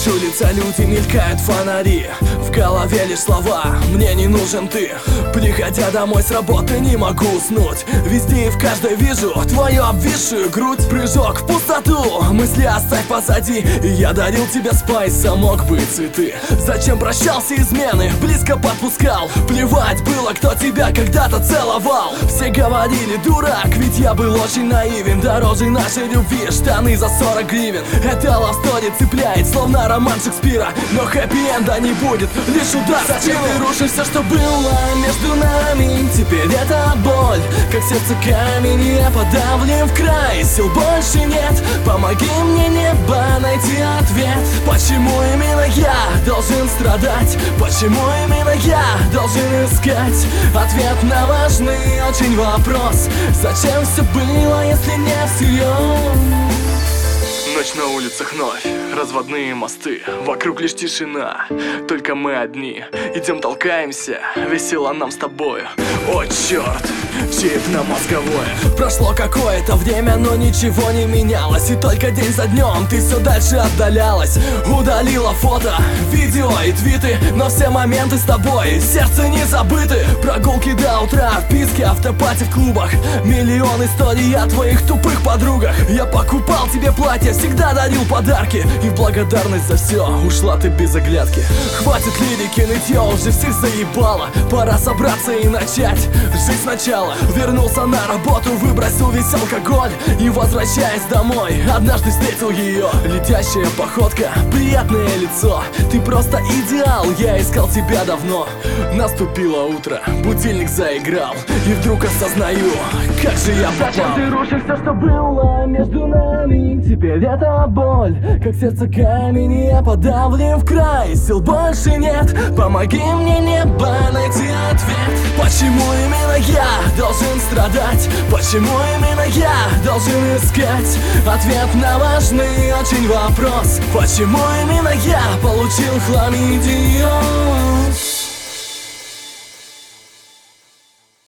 Ночь, улица, люди, мелькают фонари. В голове лишь слова: мне не нужен ты. Приходя домой с работы, не могу уснуть. Везде и в каждой вижу твою обвисшую грудь. Прыжок в пустоту, мысли оставь позади. И я дарил тебе спайса, мог бы и цветы. Зачем прощался измены, близко подпускал? Плевать было, кто тебя когда-то целовал. Все говорили: дурак, ведь я был очень наивен. Дороже нашей любви штаны за 40 гривен. Это love story цепляет, словно роман Шекспира. Но хэппи-энда не будет, лишь удар. Зачем ты рушишь все, что было между нами? Теперь это боль, как сердце камень. Я подавлен в край, сил больше нет. Помоги мне, небо, найти ответ. Почему именно я должен страдать? Почему именно я должен искать ответ на важный очень вопрос? Зачем все было, если не всерьез? Ночь на улицах вновь, разводные мосты. Вокруг лишь тишина, только мы одни. Идем, толкаемся, весело нам с тобою. О, черт, черепно-мозговое. Прошло какое-то время, но ничего не менялось. И только день за днем ты все дальше отдалялась. Удалила фото, видео и твиты, но все моменты с тобой сердце не забыты. Прогулки до утра, вписки, автопати в клубах. Миллион историй о твоих тупых подругах. Я покупал тебе платье, всегда дарил подарки. И в благодарность за все ушла ты без оглядки. Хватит лирики, нытье уже всех заебало. Пора собраться и начать жить сначала. Вернулся на работу, выбросил весь алкоголь. И возвращаясь домой, однажды встретил ее. Летящая походка, приятное лицо. Ты просто идеал, я искал тебя давно. Наступило утро, будильник заиграл. И вдруг осознаю, как же я попал. Зачем ты рушишь все, что было между нами? Теперь это боль, как сердце камень. Я подавлен в край, сил больше нет. Помоги мне, небо, найти ответ. Почему именно я должен страдать? Почему именно я должен искать ответ на важный очень вопрос? Почему именно я получил хламидиоз?